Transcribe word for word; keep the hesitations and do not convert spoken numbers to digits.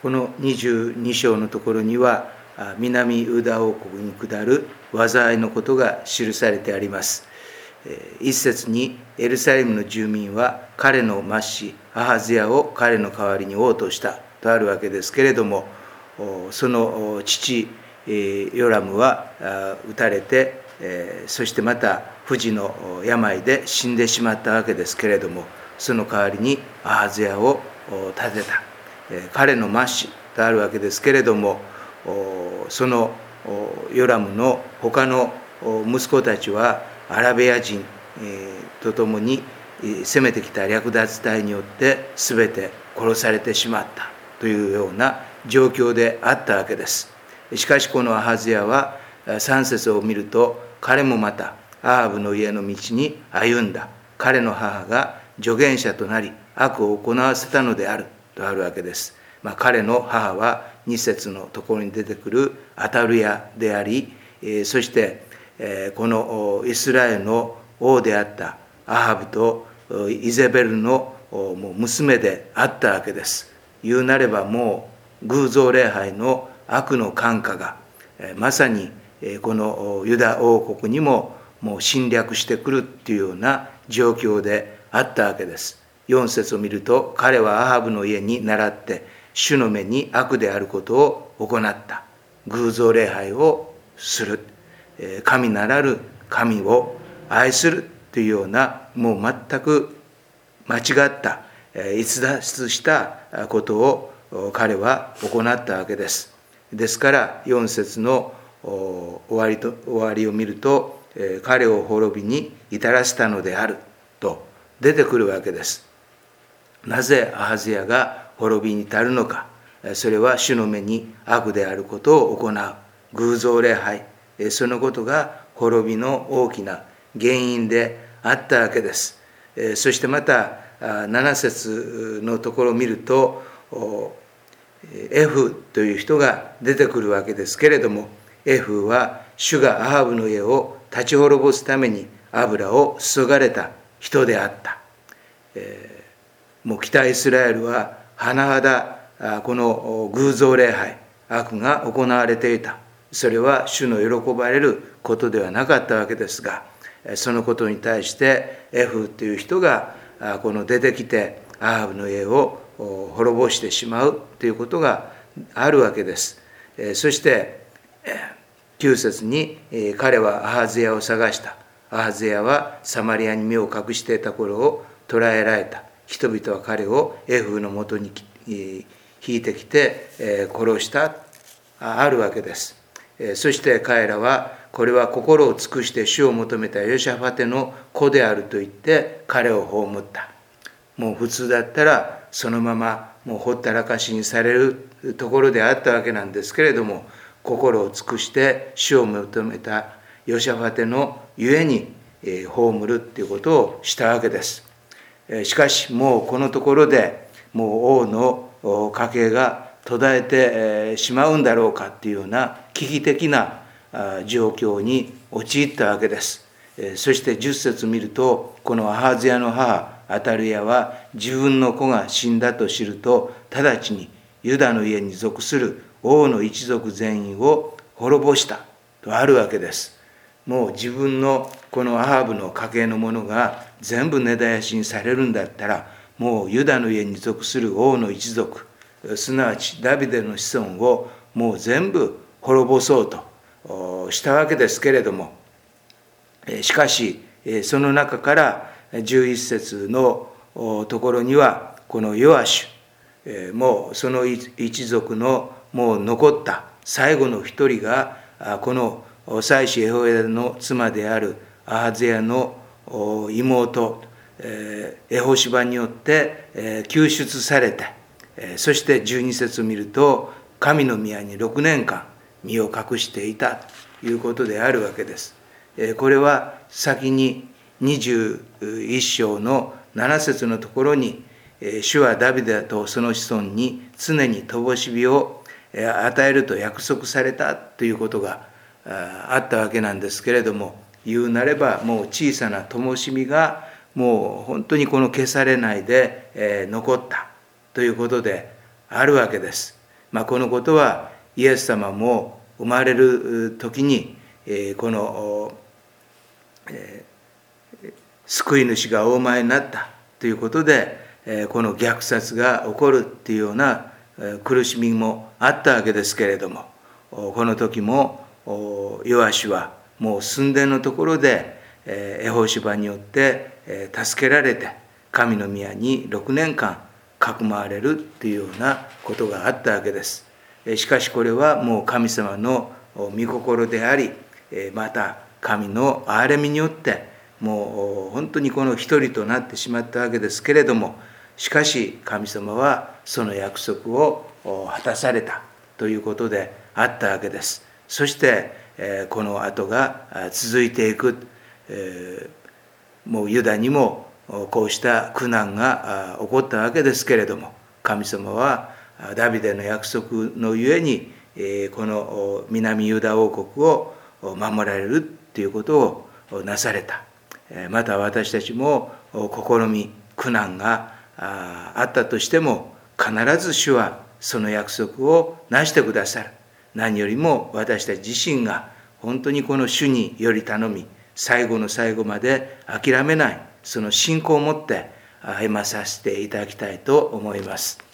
このにじゅうに章のところには、南ユダ王国に下る災いのことが記されてあります。一節にエルサレムの住民は彼の末子アハズヤを彼の代わりに王としたとあるわけですけれども、その父ヨラムは撃たれて、そしてまた不治の病で死んでしまったわけですけれども、その代わりにアハズヤを立てた。彼の末子とあるわけですけれども、そのヨラムの他の息子たちはアラベア人と共に攻めてきた略奪隊によって全て殺されてしまったというような状況であったわけです。しかしこのアハズヤはさん節を見ると、彼もまたアハブの家の道に歩んだ。彼の母が助言者となり悪を行わせたのであるとあるわけです。まあ、彼の母はに節のところに出てくるアタルヤであり、そしてこのイスラエルの王であったアハブとイゼベルの娘であったわけです。言うなればもう偶像礼拝の悪の感化がまさにこのユダ王国にももう侵略してくるっていうような状況であったわけです。よん節を見ると、彼はアハブの家に倣って主の目に悪であることを行った。偶像礼拝をする。神ならる神を愛するというような、もう全く間違った逸脱したことを彼は行ったわけです。ですからよん節の終わりと終わりを見ると、彼を滅びに至らせたのであると出てくるわけです。なぜアハズヤが滅びに至るのか。それは主の目に悪であることを行う偶像礼拝、そのことが滅びの大きな原因であったわけです。そしてまたなな節のところを見ると、エフという人が出てくるわけですけれども、エフは主がアハブの家を立ち滅ぼすために油を注がれた人であった。もう北イスラエルは甚だこの偶像礼拝、悪が行われていた。それは主の喜ばれることではなかったわけですが、そのことに対してエフという人がこの出てきてアハブの家を滅ぼしてしまうということがあるわけです。そしてきゅう節に彼はアハズヤを探した。アハズヤはサマリアに身を隠していた頃を捕らえられた。人々は彼をエフのもとに引いてきて殺したあるわけです。そして彼らはこれは心を尽くして主を求めたヨシャファテの子であると言って彼を葬った。もう普通だったらそのままもうほったらかしにされるところであったわけなんですけれども、心を尽くして主を求めたヨシャファテのゆえに葬るということをしたわけです。しかしもうこのところでもう王の家系が途絶えてしまうんだろうかというような危機的な状況に陥ったわけです。そしてじゅっ節見ると、このアハズヤの母アタルヤは自分の子が死んだと知ると、直ちにユダの家に属する王の一族全員を滅ぼしたとあるわけです。もう自分のこのアハブの家系のものが全部根絶やしにされるんだったら、もうユダの家に属する王の一族、すなわちダビデの子孫をもう全部滅ぼそうとしたわけですけれども、しかしその中からじゅういち節のところには、このヨアシュ、もうその一族のもう残った最後の一人がこの妻子エホエダの妻であるアハズヤの妹エホシバによって救出されて、そしてじゅうに節を見ると、神の宮にろくねんかん身を隠していたということであるわけです。これは先ににじゅういっ章のなな節のところに、主はダビデとその子孫に常に灯火を与えると約束されたということがあったわけなんですけれども、言うなればもう小さな灯火がもう本当にこの消されないで残ったということであるわけです。 まあ、このことはイエス様も生まれる時にこの救い主がお生まれになったということでこの虐殺が起こるっていうような苦しみもあったわけですけれども、この時もヨアシはもう寸前のところでエホシバによって助けられて神の宮にろくねんかんかくまわれるというようなことがあったわけです。しかしこれはもう神様の御心であり、また神の憐れみによってもう本当にこの一人となってしまったわけですけれども、しかし神様はその約束を果たされたということであったわけです。そしてこの後が続いていく。もうユダにもこうした苦難が起こったわけですけれども、神様はダビデの約束のゆえにこの南ユダ王国を守られるということをなされた。また私たちも試み苦難があったとしても、必ず主はその約束をなしてくださる。何よりも私たち自身が本当にこの主により頼み、最後の最後まで諦めないその信仰を持って歩まさせていただきたいと思います。